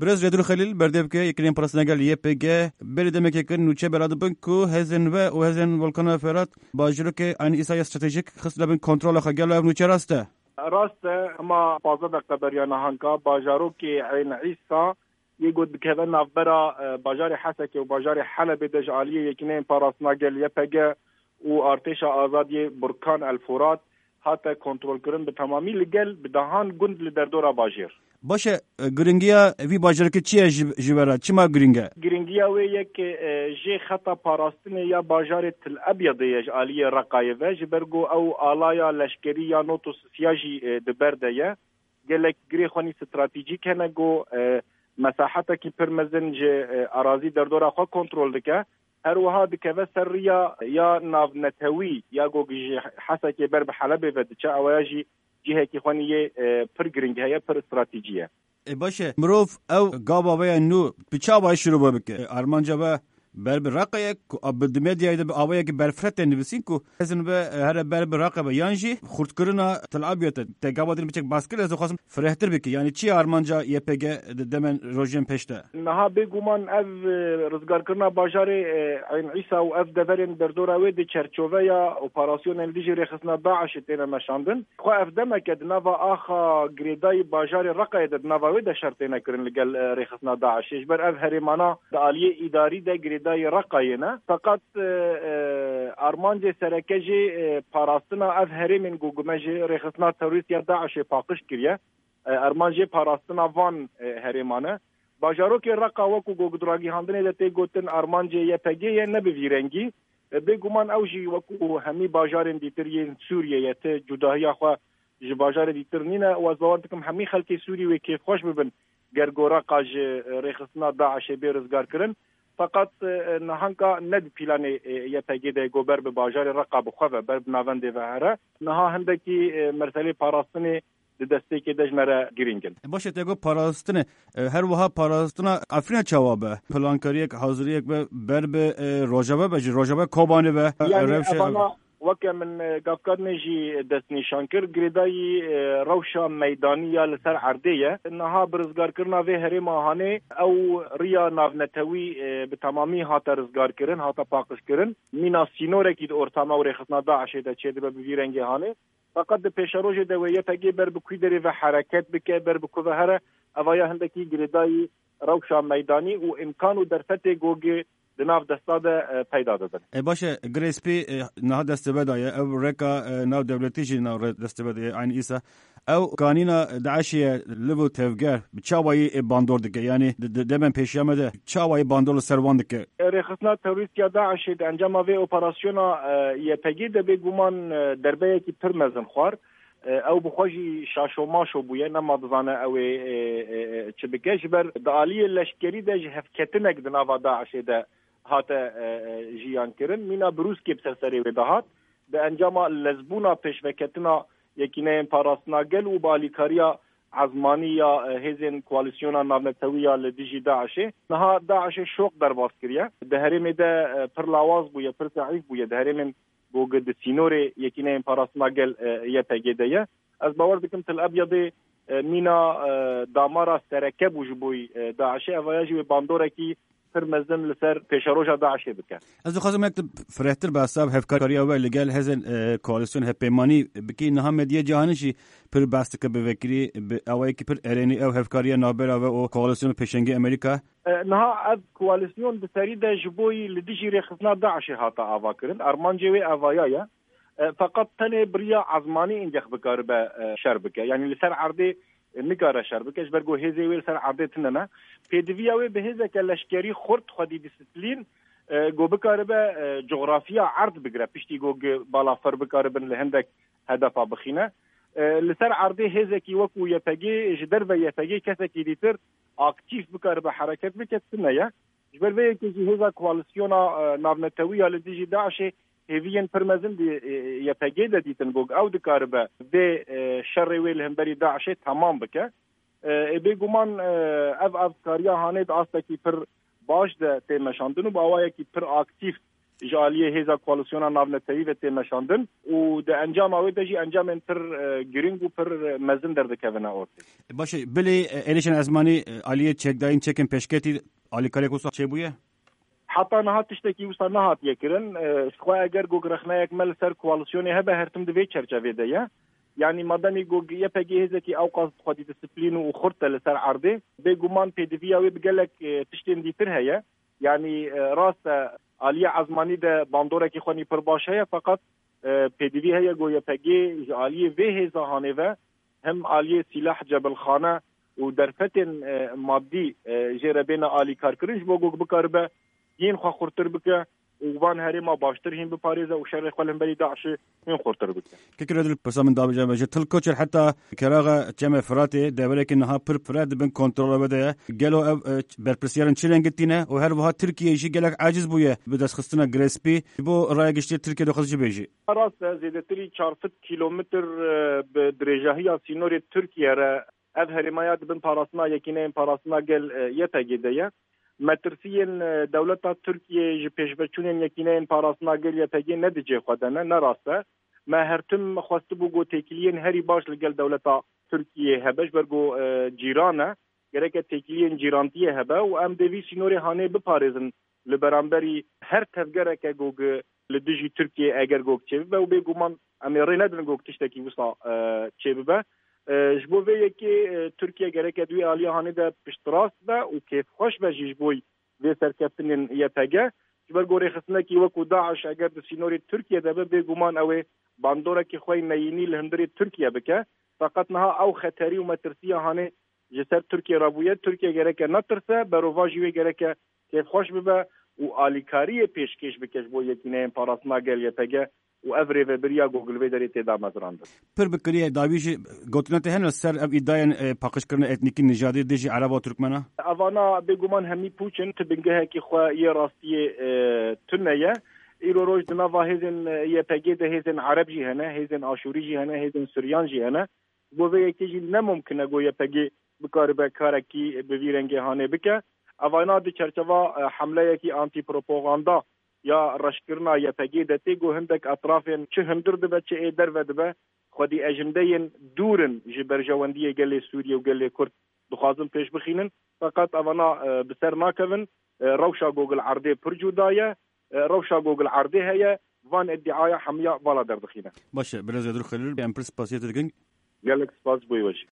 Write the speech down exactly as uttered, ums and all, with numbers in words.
برز جدول خلیل بردبکه یکرین پرسنگل یه پگه بری دمکه کن نوچه برادبن کو هزن و و هزن ولکان فرات باجرو که ان ایسای استراتژیک خص لبن کنترل خگل و نوچه راسته راسته اما پازده دقیقه بریان هانکا باجرو که عین عیسا يقول بكذا نافبرا باجار حسكي وباجار حلب دجاليه يكنين باراسناجل يبقى وارتشا ازادي بركان الفرات حتى كنترول كرن بتمامي لقل بدهان جند لدردورا باجير باشه گرینگیا وی باجر که چیه جبرا چما گرینگا گرینگیا و یک جی خطا پاراستن یا باجار تل ابيض يجاليه رقايفه جبرگو او الايا لشکری یا نوتو سیاجی دبرده گلک گری خونی استراتژیک هنگو مساحته کی پرمزن ج اراضی در دورا خو کنترل دکه هر وها دکه سریا یا ناو نتوی یا گوگ حسکه بر بحلب و دچ اواجی جهه کی خونی پر گرینگ هيا پر استراتژیه باشه مروف او گابا و نو بچا با شروع بک ارمانجا با بر برقه اب دمدیا ده اویا کی برفرت نبسین کو حسن به هر بر برقه یانجی خرد کرنا تلعبیت تگابادن بچک باسکل از خاصم فرهتر بک یعنی چی ارمانجا یپگ دمن روجن پشته نها بگومان اف رزگار کرنا باجار عین عیسی و اف دورن در دورا و د چرچوبه یا اپراسیون دیجی رخصنا داعش تینا مشاندن خو اف دمک نوا اخا گریدای باجار رقه د نوا و د شرطینا کرن لګل رخصنا داعش بر اف هریمانا د عالی اداری د دای رقاینا فقط ارمانجه سرکجی پاراستنا اف هریمن گوگمجی رخصنا تروریست یا داعش پاقش کریه ارمانجه پاراستنا وان هریمانه باجارو که رقا وکو گوگدراگی هاندنه دته گوتن ارمانجه یپگی نه بویرنگی بگومان اوجی وکو همی باجارن دیترین سوریه یت جداهی خو ج باجار دیترنینه و زوارتکم همی خلک سوری و کیف خوش ببن گرگورا قاج رخصنا داعش بیرزگار کرن فقط نهانکا ند پیلان یپگی ده گوبر به باجار رقا بخواه بر بناونده و هره نها هندکی مرسلی پاراستنی دسته که دجمره گرینگن باشه تگو پاراستنه هر وها پاراستنا افرین چوابه پلانکاریک حاضریک به بر به روجابه به روجابه کوبانه به روشه وکه من گفکار نجی دست نشان کر گریدای روشا میدانیه لسر عردیه نها برزگار کرنا و هری ماهانه او ریا ناونتوی به تمامی هاتا رزگار کرن هاتا پاکش کرن مینا سینوره که ارتاما و رخصنا داعشه ده چه ده ببیرنگی هانه فقط ده پیشروج دویه تگی بر بکوی داری و حرکت بکه بر بکو و هره اوایا هندکی گریدای روشا میدانی و امکان و درفت گوگی ناو دستاده پیدا دادن باشه گریسپی نه دست بدایه او رکا ناو دولتی جی ناو دست بدایه عین ایسا او قانینا داعشیه لبو تفگر چاوای باندور دکه یعنی دمن پیشیامده چاوای باندور سروان دکه رخصنا تروریست یا داعش د انجام و اپراسیونا یپگی د بگومان دربه کی پرمزن خوار او بخوجی شاشو ماشو بویه نما بزانه او چه بکش بر دالی لشکری ده هفکتنک د ناو داعش ده هاته جیان کرن مینا بروز که بسرسری و دهات به انجام لزبونا پیشوکتنا یکینه پاراستنا گل و بالیکاریا عزمانی یا هزین کوالیسیونا نامنتوی یا لدیجی داعشه نها داعش شوق در باز کریه ده هرم ده پر لاواز بویه پر ضعیف بویه ده هرم بوگ د سینور یکینه پاراستنا گل یتگیده از باور دکم تل ابیض مینا دامارا سرکه بوج بوی داعشه اوایجی و باندوره کی فرمزن لسر پیشروجا داعش بکه از خواستم یک فرهتر به حساب هفکاری اول لگل هزن کوaliسیون هپیمانی بکی نه مدیا جهانشی پر باست که به وکری اوای کی پر ارنی او هفکاری نابر او کوaliسیون پیشنگی امریکا نه از کوaliسیون به سری د جبوی لدیجی رخصنا داعش هاتا اواکرن ارمانجی و اوایایا فقط تنه بریا عزمانی انجخ بکار به شربکه یعنی لسر عرضی نگاره شربکش برگو هزی ویل سر عادتنه پیدویاوی به هزه که لشکری خورد خودی دیسپلین گو بکاره به جغرافیا عرض بگره پشتی گو بالا فر بکاره بن لهندک هدفا بخینه لسر عرضی هزه کی وکو یپگی جدر و یپگی کسی کی دیتر اکتیف بکاره به حرکت بکتنه یا جبر وی که هزه کوaliسیونا ناونتوی یا لدیجی داعشه هیوین پرمزن دی یپگی د دیتن گوگ او دکاره به به شر ویل همبری داعشه تمام بکه ابي ګومان اف اف کاریا هانه د استه کی پر باش د تمشاندنو باوای کی پر اکټیو جالیه هیزا کوالسیونا ناونتایی و تیمشاندن و ده انجام آوی دجی انجام انتر گرینگ و پر مزن در دکونا آورده. باشه بلی ایلیشن ازمانی آلیه چک داین چکن پشکتی آلی کاری کوسا چه بویه؟ حتی نهات تشتکی وسا نهات یکرن شخوا اگر گو گرخنا یک مل سر کوالسیونی هبه هرتم دوی چرچوه ده يعني مدني جوج يبقى هذاكي أوقات خدي ديسبلين وخرطة لسر عرضه بيجومان بيدفيا ويبقالك تشتين دي ترهية يعني راس آلية عزماني ده باندورة كي خوني برباشية فقط بيدفيا هي جو يبقى آلية في هذا هانيفا هم آلية سلاح جبل خانة ودرفتن مادي جربنا آلي كاركرنج بوجوج بكاربة ين خا خرطر بك وبان هری ما باشتر هم بپاریزه و شر خالم بری داعش هم خورتر بده كيكرد البسام داب جامع جتل كوتشر حتى كراغا جامع فراتي دبلك انها بر فراد بن كنترول بده قالوا بربرسيرن تشيلنجتينا وهر وها تركيا يجي قالك عاجز بويا بدس خصنا جريسبي بو رايقشتي تركيا دو خص بيجي راس زيدتري أربعة كيلومتر بدرجه هي سينور تركيا را اظهر ما يد بن باراسنا يكينين باراسنا قال يتجديه مترسين دولتا تركيا جبيش بچونين يكينين باراسنا قل يتجين ندجي خدنا نراسة ما هرتم خواست بوغو تيكلين هري باش لقل دولتا تركيا هباش برغو جيرانا گرك تيكلين جيرانتيه هبا و ام دوي سينوري هاني بپاريزن لبرانبري هر تفگرك گوغ لدجي تركيا اگر گوغ چيبه و بيگومان امي ريندن گوغ تشتكي وصا چيبه جبوه یکی ترکیه گرک دوی آلی هانی ده پشتراست ده و کیف خوش به جبوی و سرکفتن یپگه جبر گوری خسنه کی وکو داعش اگر ده سینوری ترکیه ده به گمان اوه باندوره کی خوی نینی لهندری ترکیه بکه فقط نها او خطری و مترسیه هانی جسر ترکیه رابویه ترکیه گرک نترسه برواجی گرک کیف خوش ببه و آلیکاری پیشکش بکش بو یکی نه پاراسنا گل یپگه و افري بريا جوجل فيدري تدا مزراند پر بكريه داويش گوتنته هن سر اب اداين پاکش کرن اتنيكي نژادي دجي عرب و ترکمنا اوانا بگومان همي پوچن تبنگه کی خو ي راستي تنيه ايرو روج دنوا هزن يپگه ده هزن عربجي هنا هزن اشوريجي هنا هزن سوريانجي هنا بو وي كيجي نممكن گو يپگه بكاربه كاركي بويرنگه هانه بك اوانا د چرچوا حمله کی انتي پروپاگاندا یا رشکرنا یا پگی دتی گو هندک اطرافین چه هندر دبه چه ایدر و دبه خودی اجندین دورن جبر جواندیه گلی سوریه و گلی کرد دخوازن پیش بخینن فقط اوانا بسر ناکون روشا گوگل عرضه پر جودایه روشا گوگل عرضه هیا وان ادعای حمیا والا در دخینه باشه بلز یادر خلیل بیم پرس پاسیت دگن گلک سپاس بوی وش